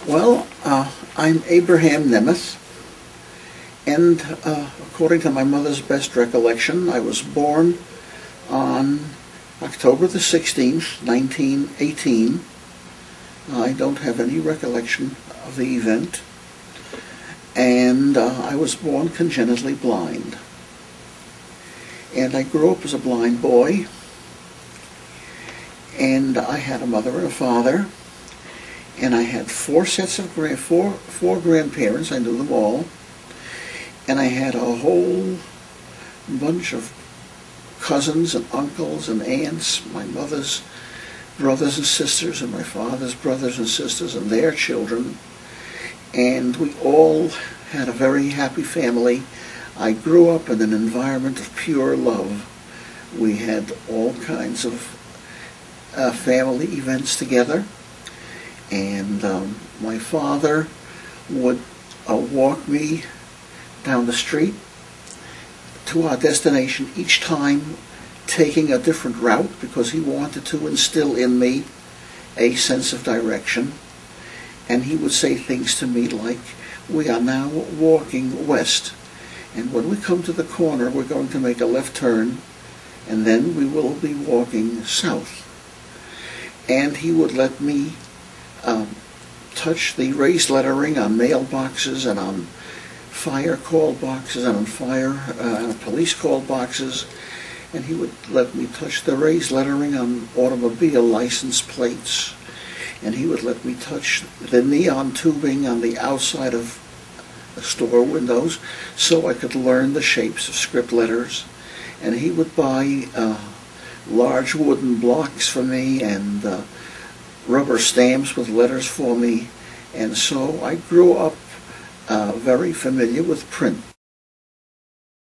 Well, I'm Abraham Nemeth, and according to my mother's best recollection, I was born on October the 16th, 1918. I don't have any recollection of the event, and I was born congenitally blind. And I grew up as a blind boy, and I had a mother and a father, and I had four grandparents. I knew them all, and I had a whole bunch of cousins and uncles and aunts, my mother's brothers and sisters and my father's brothers and sisters and their children, and we all had a very happy family. I grew up in an environment of pure love. We had all kinds of family events together, and my father would walk me down the street to our destination, each time taking a different route, because he wanted to instill in me a sense of direction. And he would say things to me like, "We are now walking west, and when we come to the corner we're going to make a left turn, and then we will be walking south." And he would let me touch the raised lettering on mailboxes and on fire call boxes and on police call boxes, and he would let me touch the raised lettering on automobile license plates, and he would let me touch the neon tubing on the outside of the store windows so I could learn the shapes of script letters. And he would buy large wooden blocks for me and rubber stamps with letters for me, and so I grew up very familiar with print.